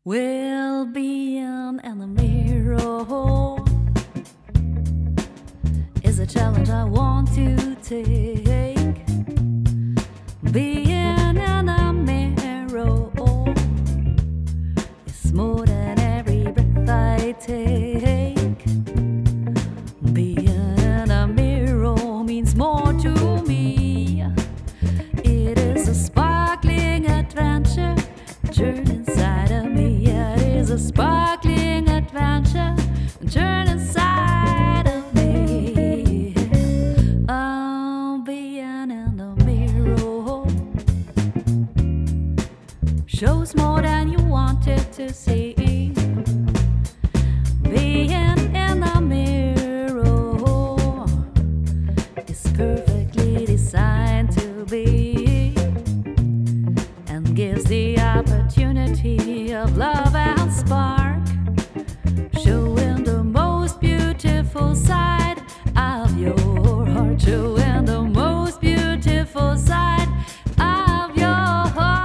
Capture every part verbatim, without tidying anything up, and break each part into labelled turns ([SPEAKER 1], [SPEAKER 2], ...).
[SPEAKER 1] Well-being and the mirror is a challenge I want to take. Being in a mirror is more than every breath I take. Being in a mirror means more to me. It is a sparkling adventure, turn inside of me. It is a sparkling adventure, turn inside of me. Oh, being in the mirror shows more than you wanted to see. Being in the mirror is perfectly designed to be, and gives the opportunity of love and spark, showing the most beautiful side of your heart, showing the most beautiful side of your heart.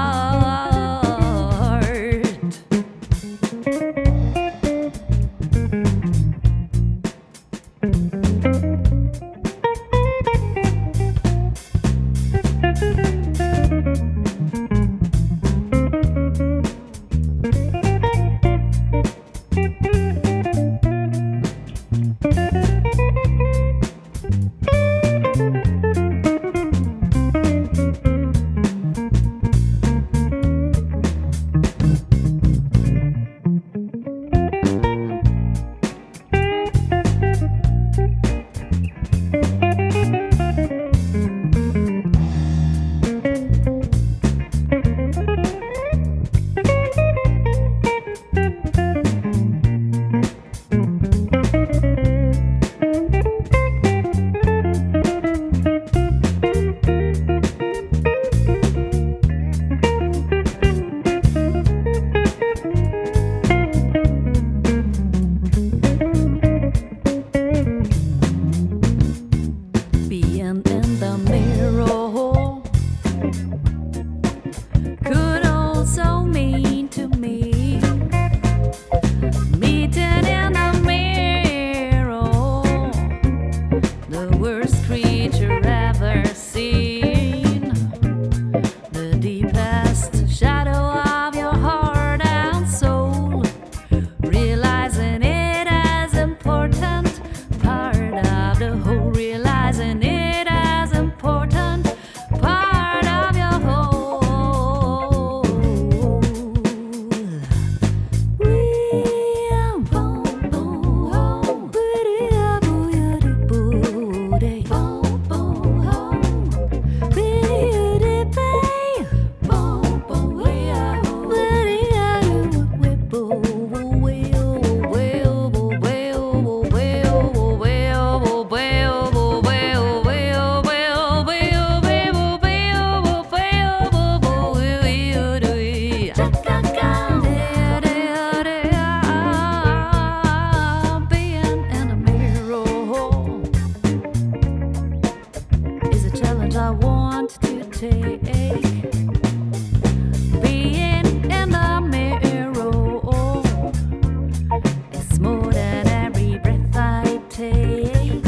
[SPEAKER 1] Being in the mirror could also mean to me meeting in a mirror, the worst creature ever seen, the deepest shadow of your heart and soul, realizing it as important part of the whole, realizing it as important part of your whole. We are boom, boom, home, pretty up, booty, boom, boom, home, pretty bay, boom, boom, we are, pretty up, we boom, we well, well, well, well, well, well, well. I want to take. Being in the mirror is more than every breath I take.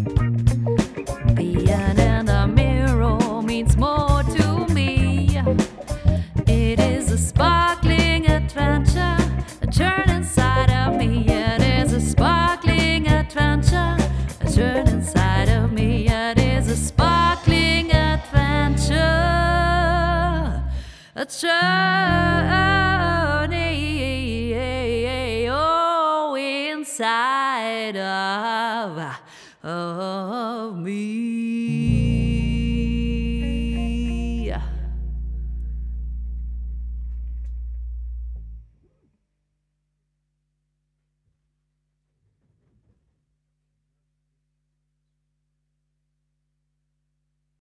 [SPEAKER 1] Being in the mirror means more to me. It is a sparkling adventure, a turn inside of me. It is a sparkling adventure, a turn inside of me. It is a sparkling adventure, a journey, oh, inside of, of me.